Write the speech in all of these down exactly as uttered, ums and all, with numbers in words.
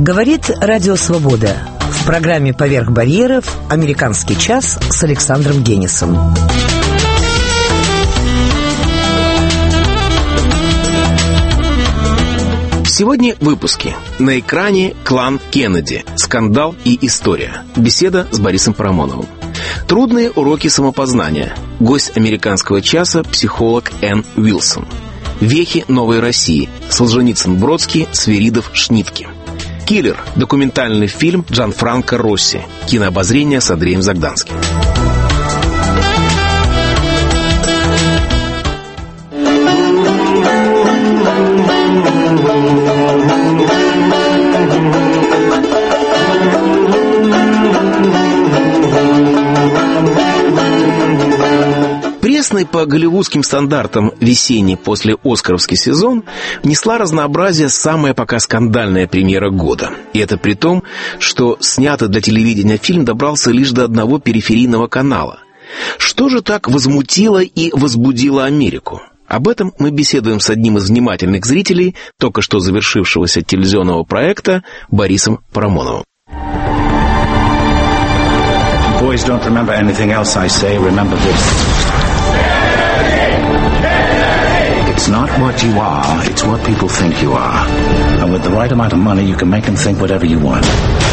Говорит Радио Свобода. В программе «Поверх барьеров» «Американский час» с Александром Генисом. Сегодня в выпуске. На экране «Клан Кеннеди. Скандал и история». Беседа с Борисом Парамоновым. Трудные уроки самопознания. Гость «Американского часа» психолог Энн Уилсон. Вехи новой России. Солженицын-Бродский, Свиридов, Шнитке. «Киллер» – документальный фильм Джанфранко Росси. Кинообозрение с Андреем Загданским. Пресный по голливудским стандартам весенний после «Оскаровский» сезон внесла разнообразие самая пока скандальная премьера года. И это при том, что снятый для телевидения фильм добрался лишь до одного периферийного канала. Что же так возмутило и возбудило Америку? Об этом мы беседуем с одним из внимательных зрителей только что завершившегося телевизионного проекта Борисом Парамоновым. Boys don't remember anything else I say, remember this. It's not what you are, it's what people think you are. And with the right amount of money, you can make them think whatever you want.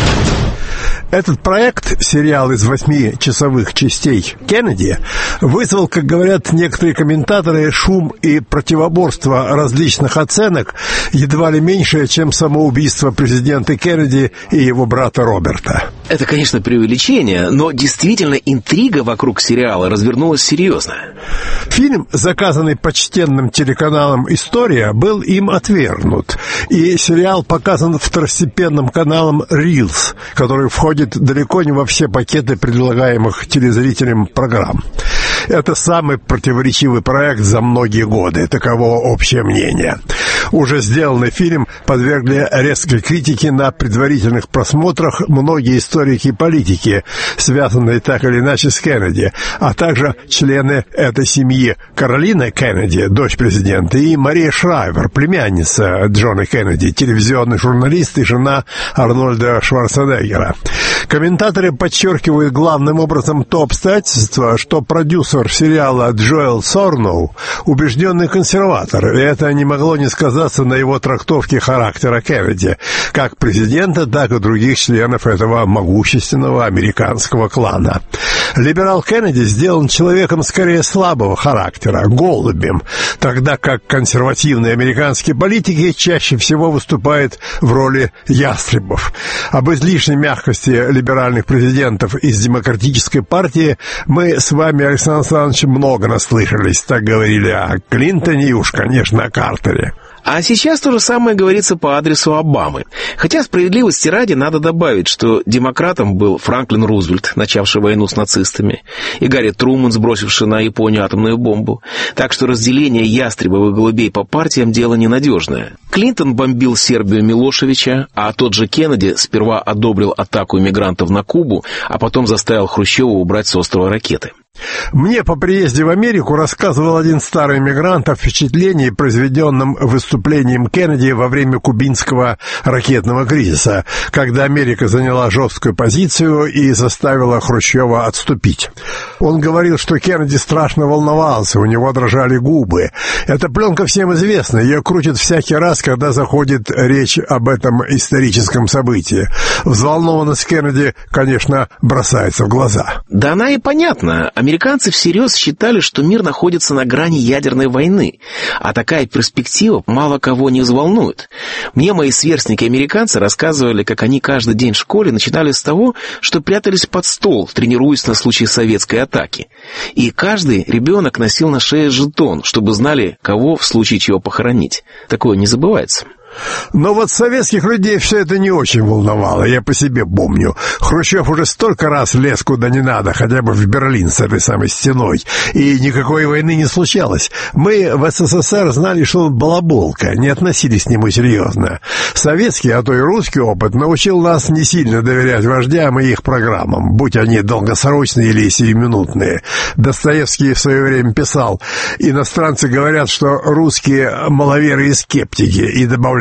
Этот проект, сериал из восьми часовых частей «Кеннеди», вызвал, как говорят некоторые комментаторы, шум и противоборство различных оценок, едва ли меньшее, чем самоубийство президента Кеннеди и его брата Роберта. Это, конечно, преувеличение, но действительно интрига вокруг сериала развернулась серьезно. Фильм, заказанный почтенным телеканалом «История», был им отвергнут, и сериал показан второстепенным каналом «Рилс», который входит далеко не во все пакеты предлагаемых телезрителям программ. Это самый противоречивый проект за многие годы, таково общее мнение. Уже сделанный фильм подвергли резкой критике на предварительных просмотрах многие историки и политики, связанные так или иначе с Кеннеди, а также члены этой семьи Каролина Кеннеди, дочь президента, и Мария Шрайбер, племянница Джона Кеннеди, телевизионный журналист и жена Арнольда Шварценеггера. Комментаторы подчеркивают главным образом то обстоятельство, что продюсер сериала Джоэл Сорноу убежденный консерватор, и это не могло не сказаться на его трактовке характера Кеннеди, как президента, так и других членов этого могущественного американского клана. Либерал Кеннеди сделан человеком скорее слабого характера, голубем, тогда как консервативные американские политики чаще всего выступают в роли ястребов. Об излишней мягкости либеральных президентов из Демократической партии мы с вами, Александр Александрович, много наслышались, так говорили о Клинтоне и уж, конечно, о Картере. А сейчас то же самое говорится по адресу Обамы. Хотя, справедливости ради, надо добавить, что демократом был Франклин Рузвельт, начавший войну с нацистами, и Гарри Трумэн, сбросивший на Японию атомную бомбу. Так что разделение ястребовых голубей по партиям – дело ненадежное. Клинтон бомбил Сербию Милошевича, а тот же Кеннеди сперва одобрил атаку иммигрантов на Кубу, а потом заставил Хрущева убрать с острова ракеты. Мне по приезде в Америку рассказывал один старый иммигрант о впечатлении, произведенном выступлением Кеннеди во время кубинского ракетного кризиса, когда Америка заняла жесткую позицию и заставила Хрущева отступить. Он говорил, что Кеннеди страшно волновался, у него дрожали губы. Эта пленка всем известна, ее крутят всякий раз, когда заходит речь об этом историческом событии. Взволнованность Кеннеди, конечно, бросается в глаза. Да она и понятна. Американцы всерьез считали, что мир находится на грани ядерной войны, а такая перспектива мало кого не взволнует. Мне мои сверстники-американцы рассказывали, как они каждый день в школе начинали с того, что прятались под стол, тренируясь на случай советской атаки. И каждый ребенок носил на шее жетон, чтобы знали, кого в случае чего похоронить. Такое не забывается. Но вот советских людей все это не очень волновало, я по себе помню. Хрущев уже столько раз лез куда не надо, хотя бы в Берлин с этой самой стеной, и никакой войны не случалось. Мы в СССР знали, что он балаболка, не относились к нему серьезно. Советский, а то и русский опыт научил нас не сильно доверять вождям и их программам, будь они долгосрочные или сиюминутные. Достоевский в свое время писал: «Иностранцы говорят, что русские маловеры и скептики», и добавлял: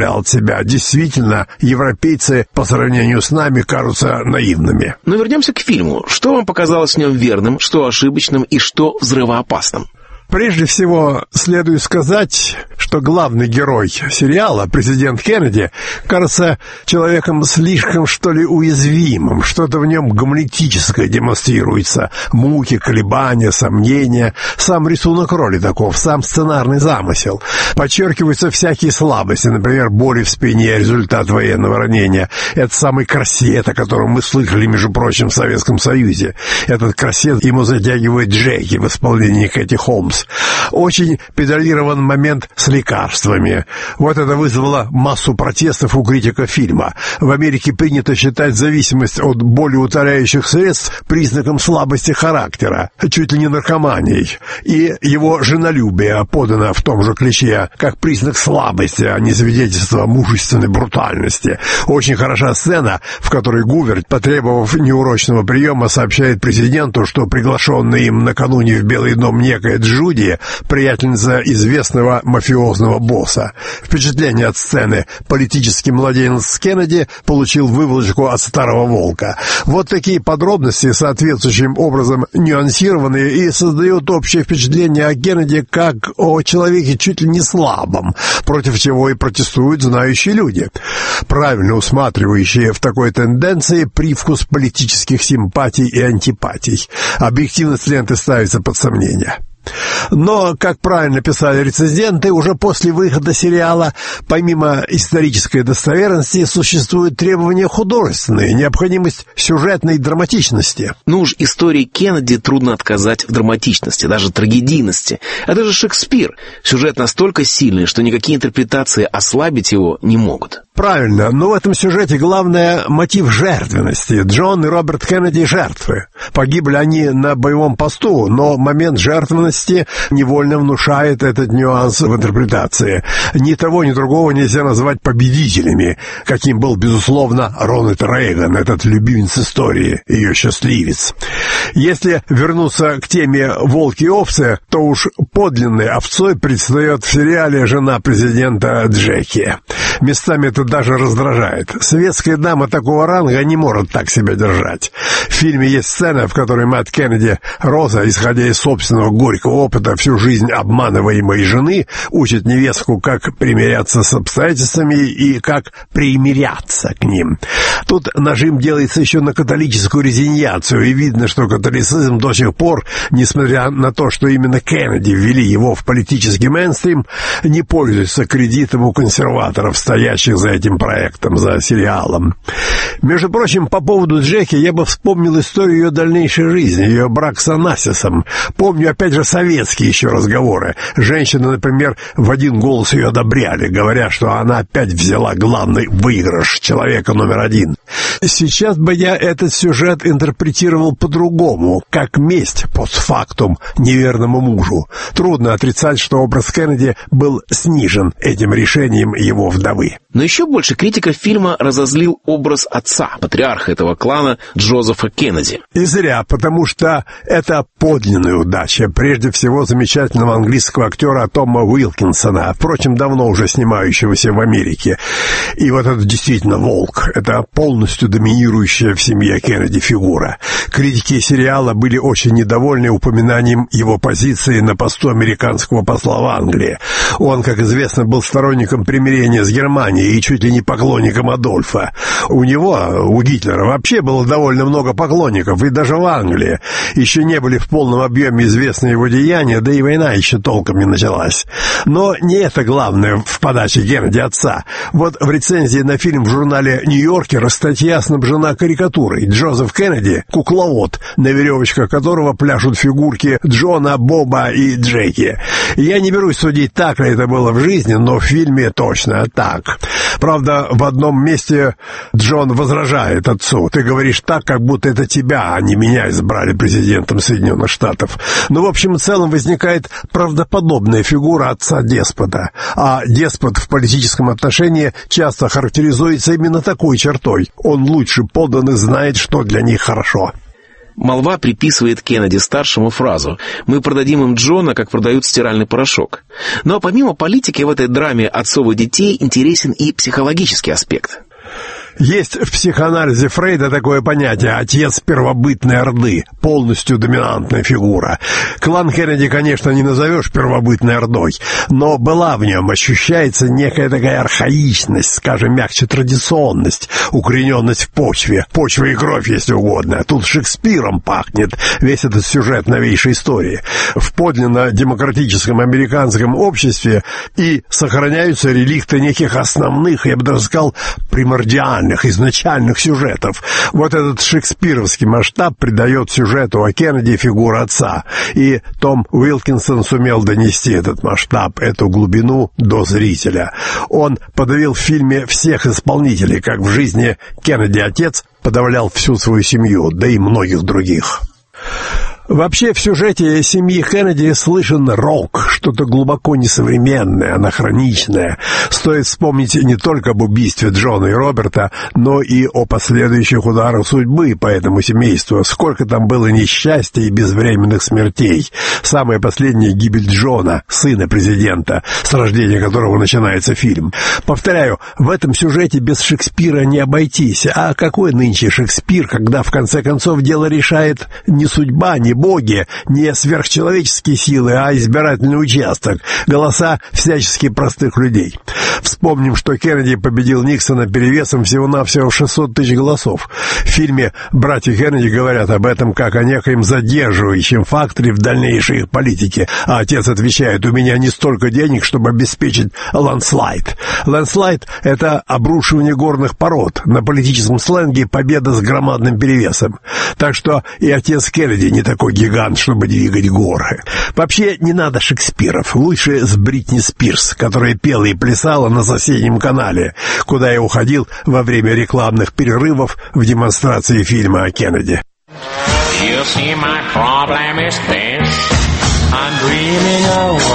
представлял от себя. Действительно, европейцы по сравнению с нами кажутся наивными. Но вернемся к фильму. Что вам показалось в нем верным, что ошибочным и что взрывоопасным? Прежде всего, следует сказать, что главный герой сериала, президент Кеннеди, кажется человеком слишком, что ли, уязвимым. Что-то в нем гамлетическое демонстрируется. Муки, колебания, сомнения. Сам рисунок роли таков, сам сценарный замысел. Подчеркиваются всякие слабости, например, боли в спине, результат военного ранения. Это самый корсет, о котором мы слышали, между прочим, в Советском Союзе. Этот корсет ему затягивает Джеки в исполнении Кэти Холмс. Очень педалирован момент с лекарствами. Вот это вызвало массу протестов у критиков фильма. В Америке принято считать зависимость от болеутоляющих средств признаком слабости характера, чуть ли не наркоманией. И его женолюбие подано в том же ключе, как признак слабости, а не свидетельство мужественной брутальности. Очень хороша сцена, в которой Гувер, потребовав неурочного приема, сообщает президенту, что приглашенный им накануне в Белый дом некая Джуди, приятельница известного мафиозного босса. Впечатление от сцены. Политический младенец Кеннеди получил выволочку от старого волка. Вот такие подробности, соответствующим образом нюансированные, и создают общее впечатление о Кеннеди как о человеке чуть ли не слабом, против чего и протестуют знающие люди, правильно усматривающие в такой тенденции привкус политических симпатий и антипатий. Объективность ленты ставится под сомнение. Но, как правильно писали рецензенты, уже после выхода сериала, помимо исторической достоверности, существуют требования художественные, необходимость сюжетной драматичности. Ну уж истории Кеннеди трудно отказать в драматичности, даже трагедийности. А даже Шекспир. Сюжет настолько сильный, что никакие интерпретации ослабить его не могут. Правильно, но в этом сюжете главное мотив жертвенности. Джон и Роберт Кеннеди — жертвы. Погибли они на боевом посту, но момент жертвенности невольно внушает этот нюанс в интерпретации. Ни того, ни другого нельзя назвать победителями, каким был, безусловно, Рональд Рейган, этот любимец истории, ее счастливец. Если вернуться к теме «Волки и овцы», то уж подлинной овцой предстает в сериале жена президента Джеки. Местами это даже раздражает. Светская дама такого ранга не может так себя держать. В фильме есть сцена, в которой мать Кеннеди, Роза, исходя из собственного горького опыта всю жизнь обманываемой жены, учит невестку, как примиряться с обстоятельствами и как примиряться к ним. Тут нажим делается еще на католическую резиньяцию, и видно, что католицизм до сих пор, несмотря на то, что именно Кеннеди ввели его в политический мейнстрим, не пользуется кредитом у консерваторов, стоящих за этим проектом, за сериалом. Между прочим, по поводу Джеки я бы вспомнил историю ее дальнейшей жизни, ее брак с Анасисом. Помню, опять же, советские еще разговоры. Женщины, например, в один голос ее одобряли, говоря, что она опять взяла главный выигрыш человека номер один. Сейчас бы я этот сюжет интерпретировал по-другому, как месть постфактум неверному мужу. Трудно отрицать, что образ Кеннеди был снижен этим решением его вдовы. Но еще больше критиков фильма разозлил образ отца, патриарха этого клана Джозефа Кеннеди. И зря, потому что это подлинная удача, прежде всего замечательного английского актера Тома Уилкинсона, впрочем, давно уже снимающегося в Америке. И вот это действительно волк, это полностью доминирующая в семье Кеннеди фигура. Критики сериала были очень недовольны упоминанием его позиции на посту американского посла в Англии. Он, как известно, был сторонником примирения с Германией и чуть ли не поклонником Адольфа. У него, у Гитлера, вообще было довольно много поклонников, и даже в Англии. Еще не были в полном объеме известны его деяния, да и война еще толком не началась. Но не это главное в подаче Кеннеди отца. Вот в рецензии на фильм в журнале «Нью-Йоркер» статья снабжена карикатурой. Джозеф Кеннеди — кукловод, на веревочках которого пляшут фигурки Джона, Боба и Джеки. Я не берусь судить, так ли это было в жизни, но в фильме точно так. Правда, в одном месте Джон возражает отцу: «Ты говоришь так, как будто это тебя, а не меня избрали президентом Соединенных Штатов». Но в общем и целом возникает правдоподобная фигура отца-деспота. А деспот в политическом отношении часто характеризуется именно такой чертой. Он лучше подданных знает, что для них хорошо. Молва приписывает Кеннеди-старшему фразу «Мы продадим им Джона, как продают стиральный порошок». Но помимо политики в этой драме отцов и детей интересен и психологический аспект. Есть в психоанализе Фрейда такое понятие «отец первобытной орды», полностью доминантная фигура. Клан Кеннеди, конечно, не назовешь первобытной ордой, но была в нем, ощущается некая такая архаичность, скажем мягче, традиционность, укорененность в почве, почва и кровь, если угодно. Тут Шекспиром пахнет весь этот сюжет новейшей истории. В подлинно демократическом американском обществе и сохраняются реликты неких основных, я бы даже сказал, примордиальных, изначальных сюжетов. Вот этот шекспировский масштаб придает сюжету о Кеннеди фигуру отца. И Том Уилкинсон сумел донести этот масштаб, эту глубину до зрителя. Он подавил в фильме всех исполнителей, как в жизни Кеннеди отец подавлял всю свою семью, да и многих других. Вообще в сюжете семьи Кеннеди слышен рок, что-то глубоко несовременное, анахроничное. Стоит вспомнить не только об убийстве Джона и Роберта, но и о последующих ударах судьбы по этому семейству. Сколько там было несчастья и безвременных смертей. Самая последняя — гибель Джона, сына президента, с рождения которого начинается фильм. Повторяю, в этом сюжете без Шекспира не обойтись. А какой нынче Шекспир, когда в конце концов дело решает не судьба, не боги, не сверхчеловеческие силы, а избирательный участок, голоса всячески простых людей. Вспомним, что Кеннеди победил Никсона перевесом всего-навсего в шестьсот тысяч голосов. В фильме братья Кеннеди говорят об этом как о некоем задерживающем факторе в дальнейшей их политике, а отец отвечает: «У меня не столько денег, чтобы обеспечить ландслайд». Ландслайд — это обрушивание горных пород, на политическом сленге победа с громадным перевесом. Так что и отец Кеннеди не такой гигант, чтобы двигать горы. Вообще не надо Шекспиров, лучше с Бритни Спирс, которая пела и плясала на соседнем канале, куда я уходил во время рекламных перерывов в демонстрации фильма о Кеннеди. You see, my problem is this. I'm dreaming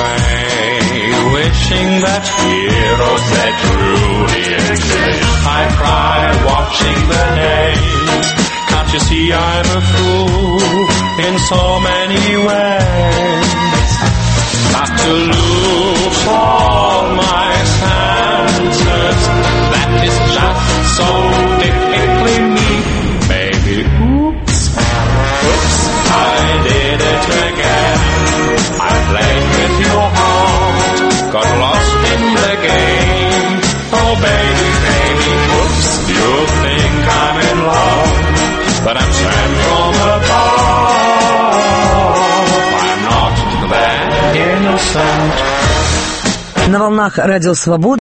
away, wishing that heroes that truly exist. I cry watching the days. Can't you see I'm a fool in so many ways? Got to lose all my senses. That is just so typically me, baby. Oops, oops, I did it again. I played with your heart, got lost in the game. Oh baby, baby, oops, you think I'm in love, but I'm sent from above. I'm not that innocent. На волнах Радио Свобода